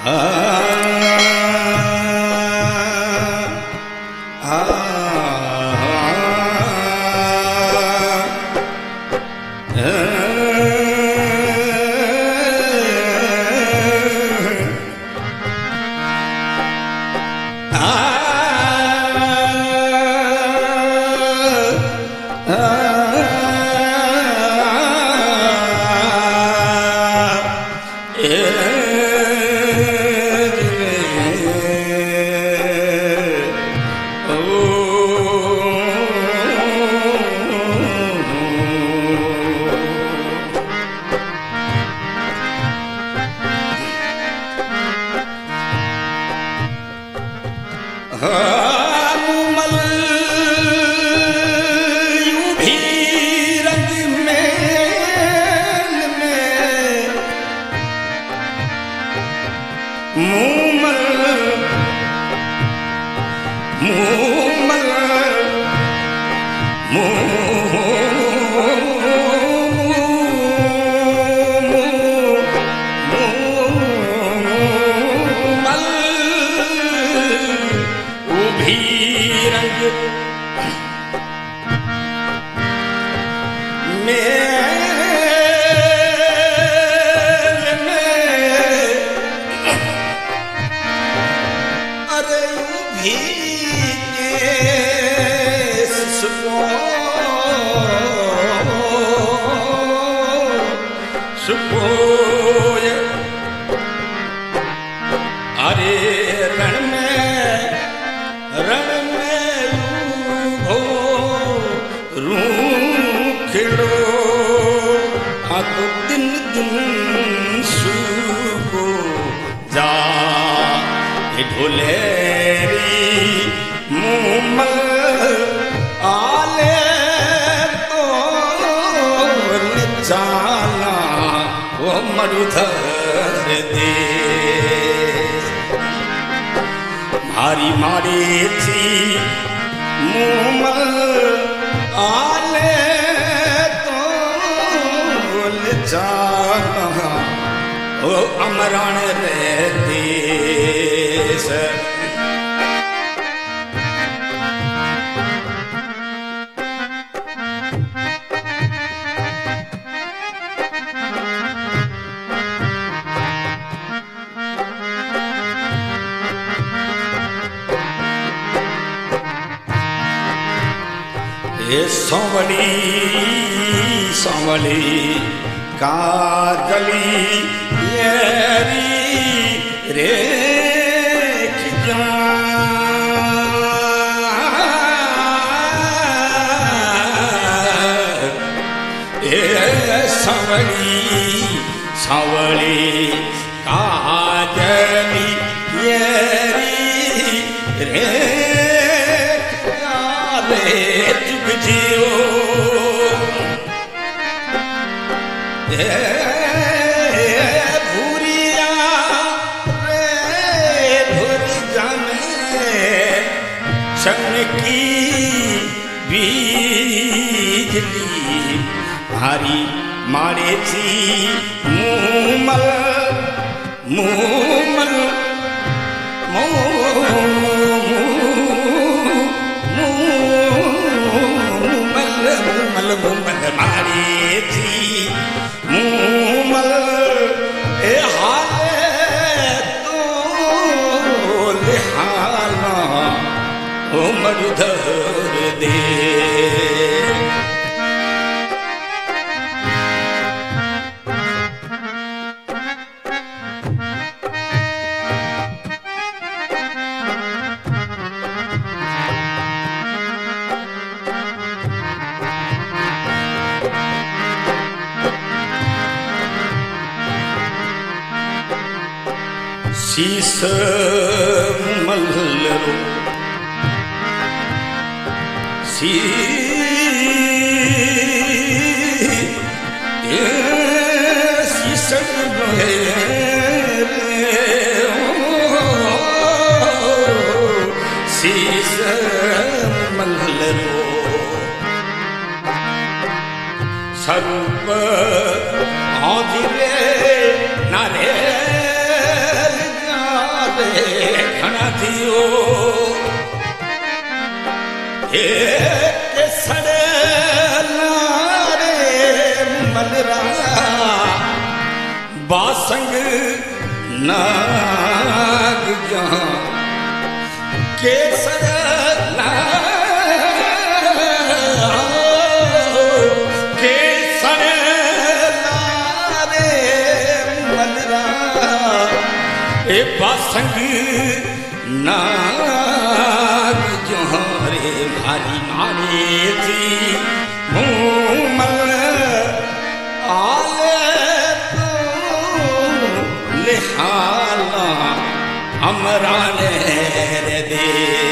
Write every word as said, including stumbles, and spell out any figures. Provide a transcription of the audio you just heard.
मारी मारे थी मुमल आले तो जाना ओ अमरान रे देश सांवली सांवली काजली येरी रे सांवली सांवली काजली येरी रे जियो भूरिया रे भूरी जाने चमकी बिजली भारी मारे थी मुमल मुमल मुमल मारी थी मुमल ए हाले तो लिहाना ओ मरुधर दे शीस मल्लरो सी शीस शीस मल्लरो स्वरूप आधिरे नारे के सड़े लारे मलरा बासंग नाग जहां के सड़े के सड़े लारे मलरा ए बासंग नाग जोहरे भारी मारे थी मूमल आले तो लिहाला अमराने दे